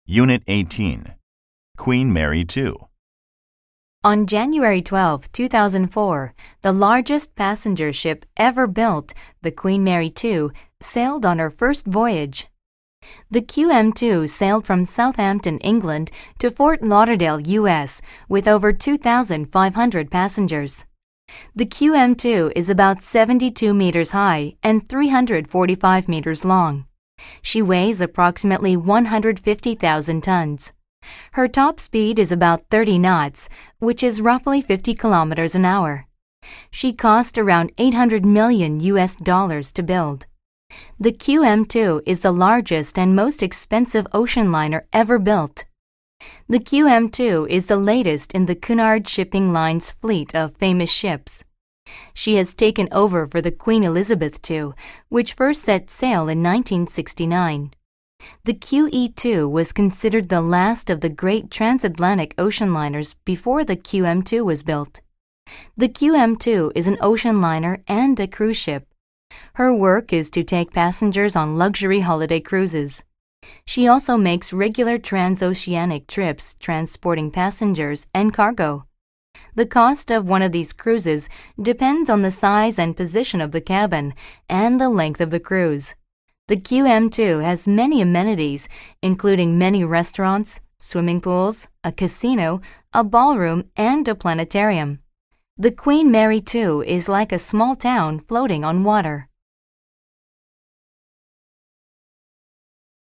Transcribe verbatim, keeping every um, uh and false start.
Unit eighteen. Queen Mary two. On January twelfth, two thousand four, the largest passenger ship ever built, the Queen Mary two, sailed on her first voyage. The Q M two sailed from Southampton, England to Fort Lauderdale, U S, with over two thousand five hundred passengers. The Q M two is about seventy-two meters high and three hundred forty-five meters long. She weighs approximately one hundred fifty thousand tons. Her top speed is about thirty knots, which is roughly fifty kilometers an hour. She cost around eight hundred million U S dollars to build. The Q M two is the largest and most expensive ocean liner ever built. The Q M two is the latest in the Cunard Shipping Line's fleet of famous ships. She has taken over for the Queen Elizabeth two, which first set sail in nineteen sixty-nine. The Q E two was considered the last of the great transatlantic ocean liners before the Q M two was built. The Q M two is an ocean liner and a cruise ship. Her work is to take passengers on luxury holiday cruises. She also makes regular transoceanic trips transporting passengers and cargo. The cost of one of these cruises depends on the size and position of the cabin and the length of the cruise. The Q M two has many amenities, including many restaurants, swimming pools, a casino, a ballroom, and a planetarium. The Queen Mary two is like a small town floating on water.